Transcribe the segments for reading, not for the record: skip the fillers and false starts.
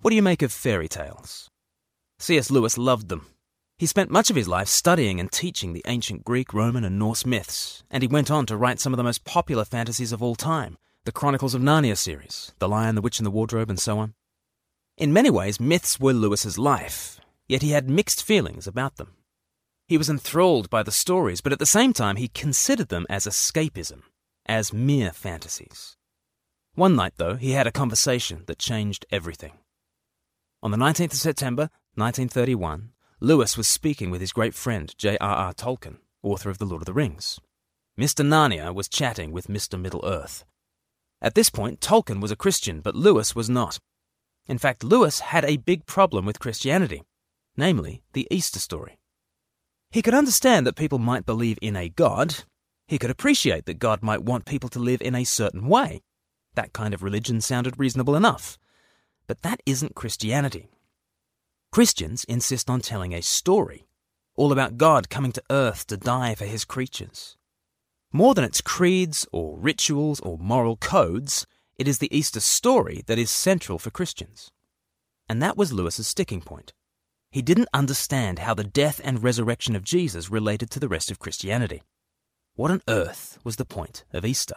What do you make of fairy tales? C.S. Lewis loved them. He spent much of his life studying and teaching the ancient Greek, Roman and Norse myths, and he went on to write some of the most popular fantasies of all time, the Chronicles of Narnia series, The Lion, the Witch and the Wardrobe, and so on. In many ways, myths were Lewis's life, yet he had mixed feelings about them. He was enthralled by the stories, but at the same time he considered them as escapism, as mere fantasies. One night, though, he had a conversation that changed everything. On the 19th of September, 1931, Lewis was speaking with his great friend J.R.R. Tolkien, author of The Lord of the Rings. Mr. Narnia was chatting with Mr. Middle-earth. At this point, Tolkien was a Christian, but Lewis was not. In fact, Lewis had a big problem with Christianity, namely the Easter story. He could understand that people might believe in a God. He could appreciate that God might want people to live in a certain way. That kind of religion sounded reasonable enough. But that isn't Christianity. Christians insist on telling a story, all about God coming to earth to die for his creatures. More than its creeds or rituals or moral codes, it is the Easter story that is central for Christians. And that was Lewis's sticking point. He didn't understand how the death and resurrection of Jesus related to the rest of Christianity. What on earth was the point of Easter?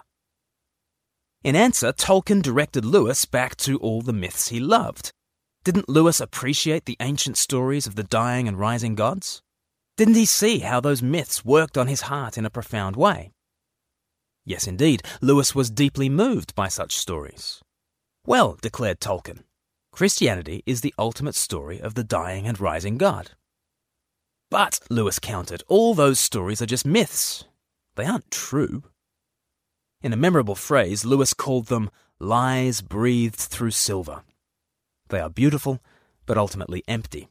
In answer, Tolkien directed Lewis back to all the myths he loved. Didn't Lewis appreciate the ancient stories of the dying and rising gods? Didn't he see how those myths worked on his heart in a profound way? Yes, indeed, Lewis was deeply moved by such stories. Well, declared Tolkien, Christianity is the ultimate story of the dying and rising God. But, Lewis countered, all those stories are just myths. They aren't true. In a memorable phrase, Lewis called them lies breathed through silver. They are beautiful, but ultimately empty.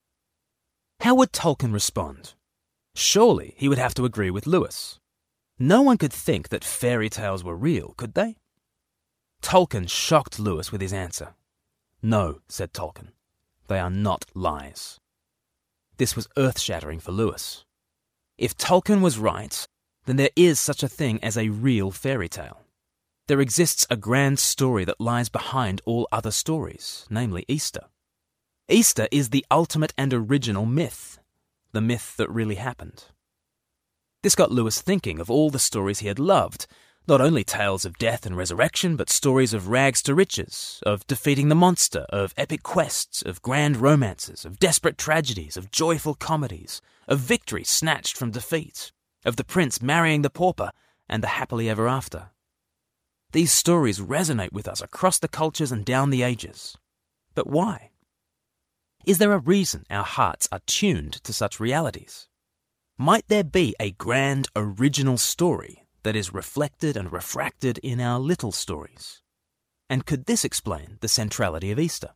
How would Tolkien respond? Surely he would have to agree with Lewis. No one could think that fairy tales were real, could they? Tolkien shocked Lewis with his answer. No, said Tolkien, they are not lies. This was earth-shattering for Lewis. If Tolkien was right, then there is such a thing as a real fairy tale. There exists a grand story that lies behind all other stories, namely Easter. Easter is the ultimate and original myth, the myth that really happened. This got Lewis thinking of all the stories he had loved, not only tales of death and resurrection, but stories of rags to riches, of defeating the monster, of epic quests, of grand romances, of desperate tragedies, of joyful comedies, of victory snatched from defeat, of the prince marrying the pauper, and the happily ever after. These stories resonate with us across the cultures and down the ages. But why? Is there a reason our hearts are tuned to such realities? Might there be a grand original story that is reflected and refracted in our little stories? And could this explain the centrality of Easter?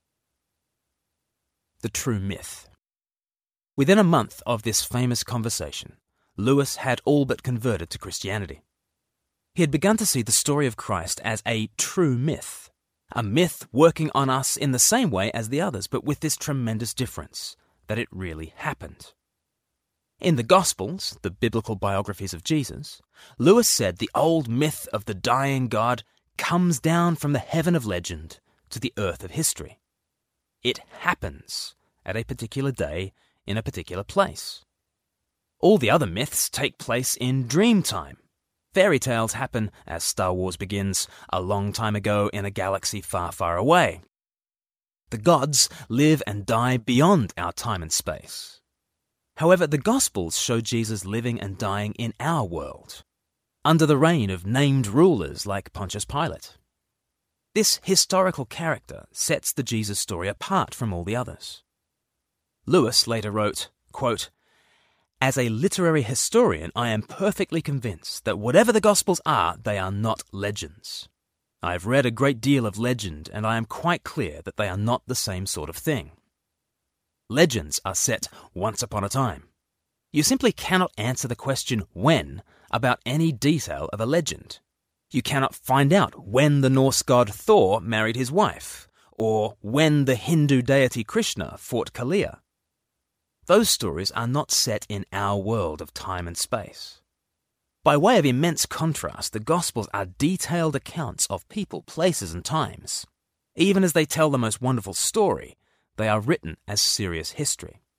The true myth. Within a month of this famous conversation, Lewis had all but converted to Christianity. He had begun to see the story of Christ as a true myth, a myth working on us in the same way as the others, but with this tremendous difference, that it really happened. In the Gospels, the biblical biographies of Jesus, Lewis said the old myth of the dying God comes down from the heaven of legend to the earth of history. It happens at a particular day in a particular place. All the other myths take place in dream time. Fairy tales happen, as Star Wars begins, a long time ago in a galaxy far, far away. The gods live and die beyond our time and space. However, the Gospels show Jesus living and dying in our world, under the reign of named rulers like Pontius Pilate. This historical character sets the Jesus story apart from all the others. Lewis later wrote, quote, "As a literary historian, I am perfectly convinced that whatever the Gospels are, they are not legends. I have read a great deal of legend, and I am quite clear that they are not the same sort of thing. Legends are set once upon a time. You simply cannot answer the question when about any detail of a legend. You cannot find out when the Norse god Thor married his wife, or when the Hindu deity Krishna fought Kalia. Those stories are not set in our world of time and space. By way of immense contrast, the Gospels are detailed accounts of people, places, and times. Even as they tell the most wonderful story, they are written as serious history.